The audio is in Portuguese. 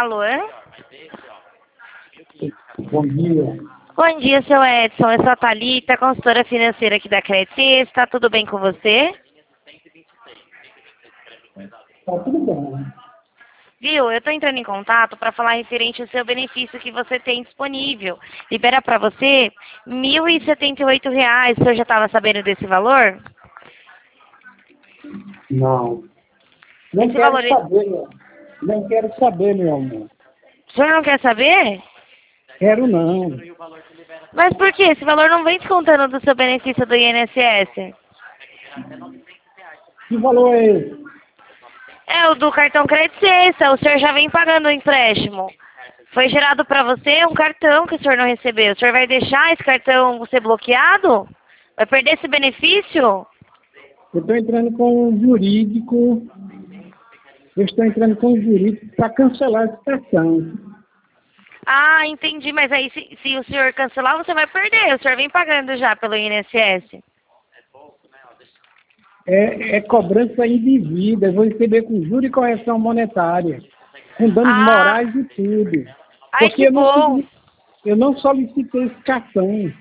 Alô? Bom dia. Bom dia, seu Edson. Eu sou a Thalita, consultora financeira aqui da Credit Suisse. Tá tudo bem com você? Tá tudo bem. Viu? Eu tô entrando em contato para falar referente ao seu benefício que você tem disponível. Libera para você R$ 1.078. O senhor já estava sabendo desse valor? Não. Não Esse quero valor... saber, meu. Não quero saber, meu amor. O senhor não quer saber? Quero não. Mas por quê? Esse valor não vem descontando do seu benefício do INSS. Que valor é esse? É o do cartão Credit Suisse. O senhor já vem pagando o empréstimo. Foi gerado para você um cartão que o senhor não recebeu. O senhor vai deixar esse cartão ser bloqueado? Vai perder esse benefício? Eu estou entrando com o jurídico. Eu estou entrando com o jurídico para cancelar esse cartão. Ah, entendi. Mas aí se o senhor cancelar, você vai perder. O senhor vem pagando já pelo INSS. É cobrança indevida. Eu vou receber com juros e correção monetária. Com danos Ah, morais e tudo. ai Porque que bom. eu não solicitei esse cartão.